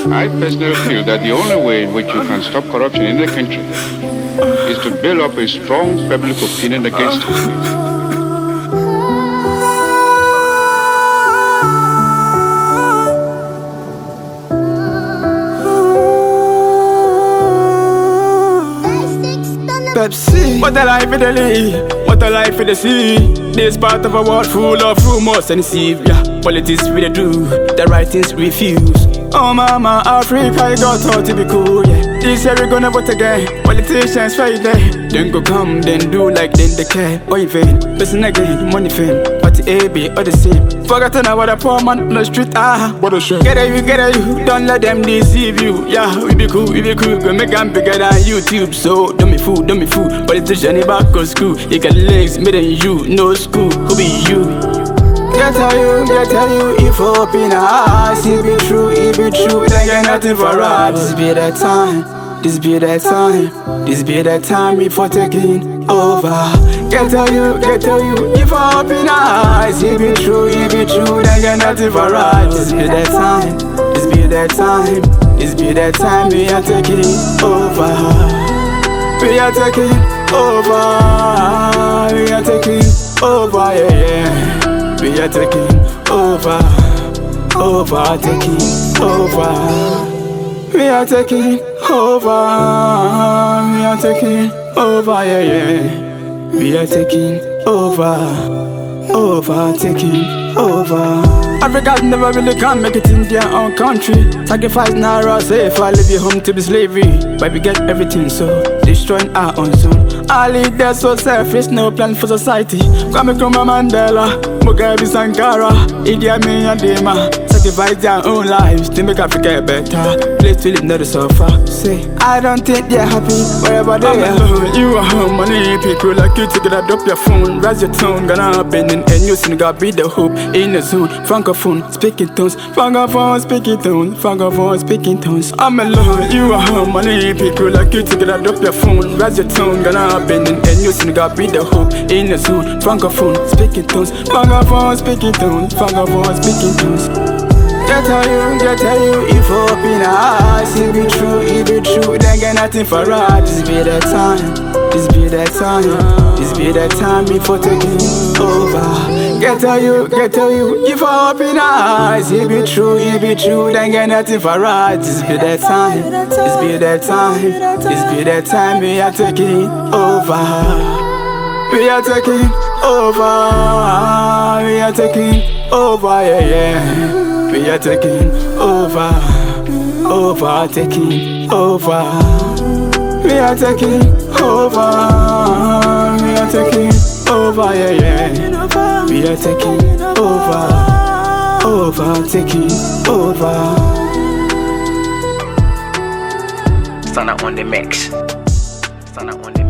I personally feel that the only way in which you can stop corruption in the country is to build up a strong public opinion against it. Pepsi. What a life in the league, what a life in the sea. This part of a world full of rumors and deceit. Yeah, politics we do, the right things refuse. Oh mama, Africa, you got taught to be cool, yeah. This year we gonna vote again, politicians fight there. Then go come, then do like then they care. Or even, listen again, money fame, party A, B, all the same. Forgotten about a poor man on the street, what a shame. Get at you, don't let them deceive you. Yeah, we be cool, go make them bigger than YouTube. So, don't be fool, politician, back on school. You got legs, made than you, no school, who be you? Get tell you, if hope in our eyes, it be true, like ain't nothing for us. This be that time, this be that time before taking over. Get tell you, if hope in our eyes, it be true, like ain't nothing for us. This be that time, we are taking over. We are taking over, yeah. We are taking over. We are taking over, yeah. We are taking taking over. Africans never really can make it in their own country. Sacrifice naira, safe, I leave you home to be slavery. But we get everything, so destroying our own zone. All leaders so selfish, no plan for society. Kwame Nkrumah, Mandela, Mugabe, Sankara, Idi Amin and Dima sacrifice their own lives to make Africa a better place to live, not to suffer. Say, I don't think they're happy wherever they are. You are home, money people like you to get up your phone, raise your tone, gonna happen in a new sin, gotta be the hope in the zone. Francophone, speaking tones, Francophone, speaking tones. I'm alone, you are home, money people like you to get up your phone, raise your tone, gonna happen in a new sin, gotta be the hope in the zone. Francophone, speaking tones, Francophone, speaking tones. Get tell you, if hope in our eyes, it be true, then get nothing for us. This be that time before taking over. Get tell you, if hope in our eyes, it be true, then get nothing for us. This be that time, we are taking over. We are taking over, yeah. We are taking over. Taking over. We are taking over, yeah. We are taking taking over. Sana on the mix.